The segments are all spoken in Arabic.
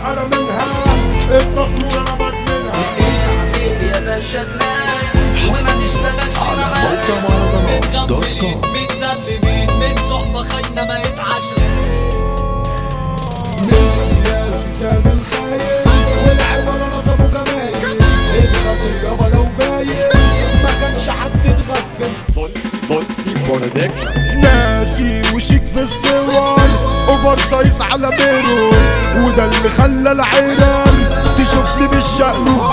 انا منها التقرير انا بدمنها. اعمل يا باشا دماغ وما تشتغلش معايا. متغفلين متسلمين من صحبة خاينة ما يتعاشرين. من ناس سام الخاين والعوالة نصبوا جمايل. الخطر يابا لو باين ما كانش حد اتغفل. ناسي وشيك في الصور اوفر سايز على ميرو، وده اللي خلى العيران تشوفني بالشقلو.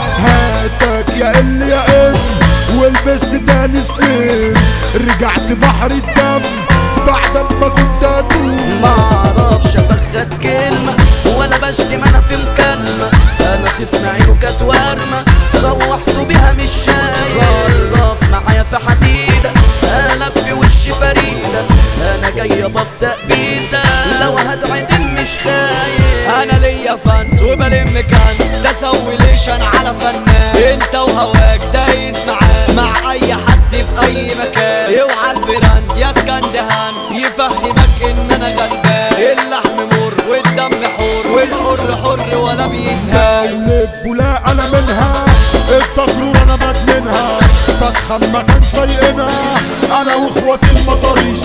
هاتك يا اللي يا ام ولبست تاني سنين، رجعت بحر الدم بعد ما كنت اتوب. معرفش افخد كلمة ولا بشتم انا في مكالمة، انا خصم عينه كانت ورمة روحته بيها مش شايل. رف معايا في حديدة قلب في وشي فريدة، انا جاية بفتق بيتا لو هتعدل مش خايف. انا ليا فانز وبلم كنز تسويليشن على فنان. انت وهواك دايس معاه مع اي حد في اي مكان. اوعى البراند يا اسكندهان يفهمك ان انا غلبان. اللحم مر والدم حور والحر حر ولا بيتهان. قلب ولا انا منها التقرير انا بدمنها. فتخم مكان سايقنا انا واخواتي المطاريش.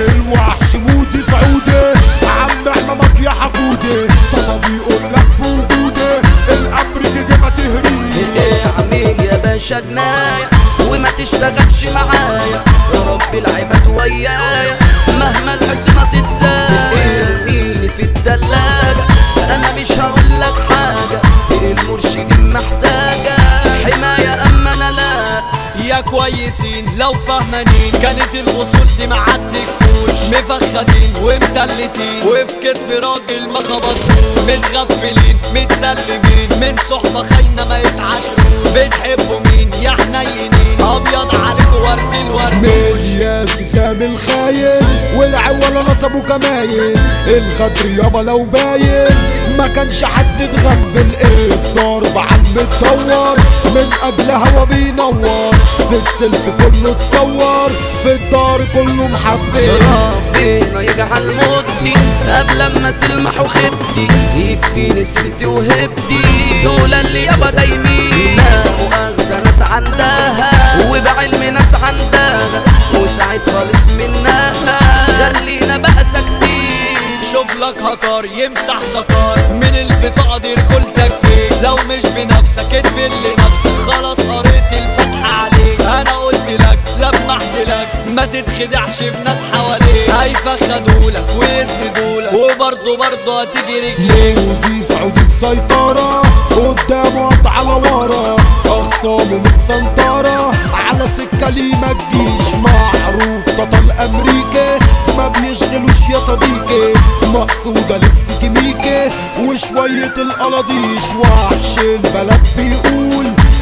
الوحش مودي سعودي عم احمامك يا حقودي. طب بيقول لك في وجودي الامر تيجي ما تهريش. اعمل يا باشا جناية وما تشتغلش معايا، يا رب العباد ويايا مهما الحسنة تتزايد. ارميني في التلاجة انا مش هقولك حاجة، المرشدين محتاجة حماية اما انا لا. يا كويسين لو فهمانين كانت الوصول دي معدكوش. مفخدين ومدلتين وفي كتف راجل ما خبطوش. متغفلين متسلمين من صحبة خاينة ما يتعاشروش. بتحبوا مين يا حنينين ابيض عليكوا ورد الورد. ملياس سام الخاين والعوالة نصبوا كماين. الغدر يابا لو باين ما كانش حد اتغفل. الضرب عم بتطور من قبل هوا بينور. في السلف كله اتصور في الدار كله محفل. ربنا يجعل موتي قبل ما تلمح وخبتي، يكفيني سيرتي وهبتي دول اللي يابا دايمين. لا مؤاخذة ناس عندها وبعلم ناس عندها وسعيد خالص منها، خلينا بقى ساكتين. شوف لك هكار يمسح زكار من البطاقة دي رجولتك فين. لو مش بنفسك اتفل لنفسك خلاص قريت الفتحة عليك. انا قلت لك لمحت لك ما تتخدعش بناس حواليك. هيفخدولك ويسندولك وبرضه هتيجي رجليك. ودي سعودي السيطرة قدامه قطع على ورا. اخصامه متسنطرة على سكة ليه ما تجيش. معروف بطل امريكا ما بيشغلوش يا صديقي. مقصودة للسكيميكي وشوية القلاضيش. وحش البلد بيقول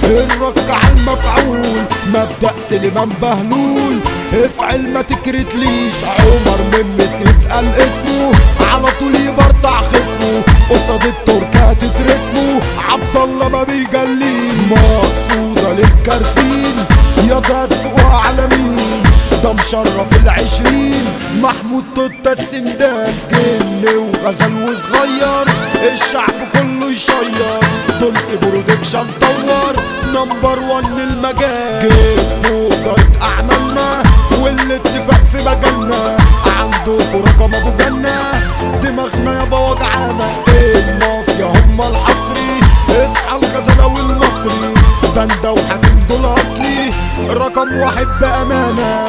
الرك على المفعول. مبدأ سليمان بهلول افعل ما تكرتليش. عمر من مسيت قال اسمه على طول يبرطع خصمه. قصاد التركات ترسمه عبد الله ما بيجليه. مقصودة للكارفين يا ده تسوقها على مين. ده مشرف العشرين محمود توتا السندان. جن وغزل وصغير الشعب كله يشير. دولسي برودكشن طور نمبر 1 المجال. جيب نقطة اعمالنا والاتفاق في مجالنا. عندكوا رقم ابو جنة دماغنا يابا وجعانا. المافيا هما الحصري اصحى الغزلاوي المصري. باندا وحكيم دول اصلي رقم 1 بامانة.